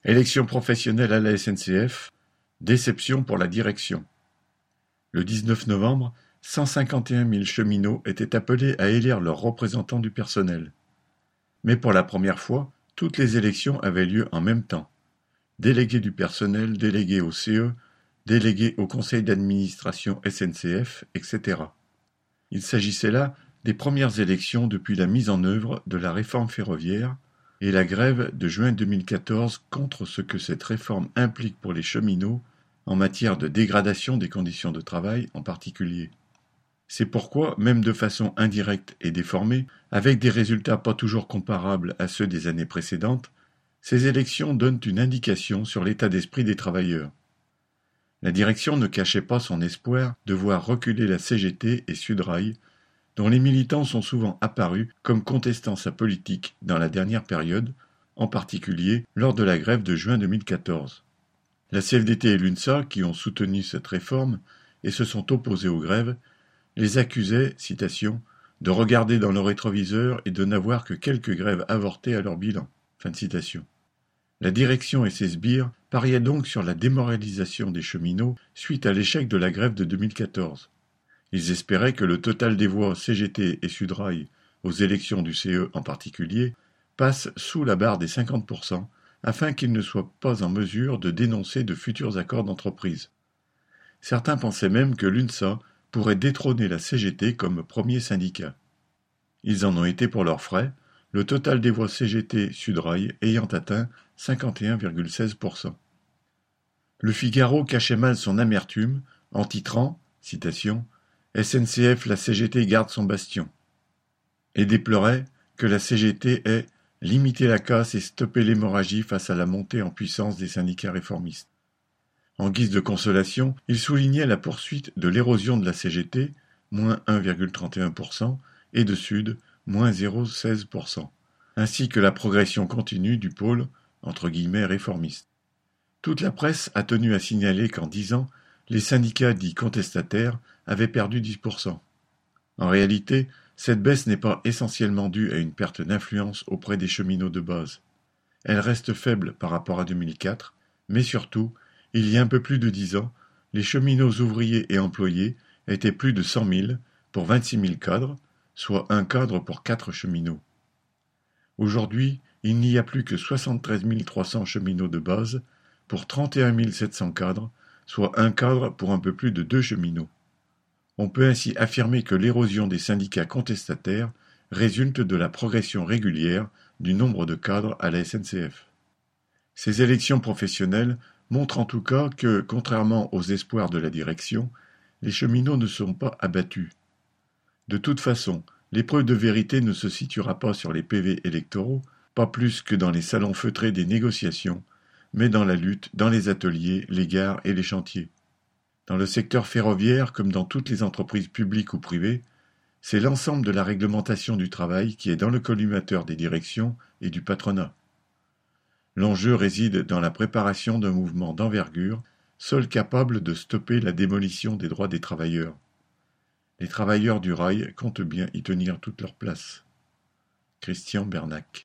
Élections professionnelles à la SNCF, déception pour la direction. Le 19 novembre, 151 000 cheminots étaient appelés à élire leurs représentants du personnel. Mais pour la première fois, toutes les élections avaient lieu en même temps. Délégués du personnel, délégués au CE, délégués au conseil d'administration SNCF, etc. Il s'agissait là des premières élections depuis la mise en œuvre de la réforme ferroviaire et la grève de juin 2014 contre ce que cette réforme implique pour les cheminots en matière de dégradation des conditions de travail en particulier. C'est pourquoi, même de façon indirecte et déformée, avec des résultats pas toujours comparables à ceux des années précédentes, ces élections donnent une indication sur l'état d'esprit des travailleurs. La direction ne cachait pas son espoir de voir reculer la CGT et Sudrail, dont les militants sont souvent apparus comme contestant sa politique dans la dernière période, en particulier lors de la grève de juin 2014. La CFDT et l'UNSA, qui ont soutenu cette réforme et se sont opposés aux grèves, les accusaient, citation, de regarder dans le rétroviseur et de n'avoir que quelques grèves avortées à leur bilan. Fin de citation. La direction et ses sbires pariaient donc sur la démoralisation des cheminots suite à l'échec de la grève de 2014. Ils espéraient que le total des voix CGT et Sudrail aux élections du CE en particulier passe sous la barre des 50% afin qu'ils ne soient pas en mesure de dénoncer de futurs accords d'entreprise. Certains pensaient même que l'UNSA pourrait détrôner la CGT comme premier syndicat. Ils en ont été pour leurs frais, le total des voix CGT-Sudrail ayant atteint 51,16%. Le Figaro cachait mal son amertume en titrant, citation, « SNCF, la CGT garde son bastion » et déplorait que la CGT ait « limité la casse et stoppé l'hémorragie face à la montée en puissance des syndicats réformistes ». En guise de consolation, il soulignait la poursuite de l'érosion de la CGT, moins 1,31%, et de Sud, moins 0,16%, ainsi que la progression continue du pôle entre guillemets réformiste. Toute la presse a tenu à signaler qu'en 10 ans, les syndicats dits contestataires avaient perdu 10%. En réalité, cette baisse n'est pas essentiellement due à une perte d'influence auprès des cheminots de base. Elle reste faible par rapport à 2004, mais surtout, il y a un peu plus de 10 ans, les cheminots ouvriers et employés étaient plus de 100 000 pour 26 000 cadres, soit un cadre pour 4 cheminots. Aujourd'hui, il n'y a plus que 73 300 cheminots de base pour 31 700 cadres, soit un cadre pour un peu plus de 2 cheminots. On peut ainsi affirmer que l'érosion des syndicats contestataires résulte de la progression régulière du nombre de cadres à la SNCF. Ces élections professionnelles montrent en tout cas que, contrairement aux espoirs de la direction, les cheminots ne sont pas abattus. De toute façon, l'épreuve de vérité ne se situera pas sur les PV électoraux, pas plus que dans les salons feutrés des négociations, mais dans la lutte, dans les ateliers, les gares et les chantiers. Dans le secteur ferroviaire, comme dans toutes les entreprises publiques ou privées, c'est l'ensemble de la réglementation du travail qui est dans le collimateur des directions et du patronat. L'enjeu réside dans la préparation d'un mouvement d'envergure, seul capable de stopper la démolition des droits des travailleurs. Les travailleurs du rail comptent bien y tenir toute leur place. Christian Bernac.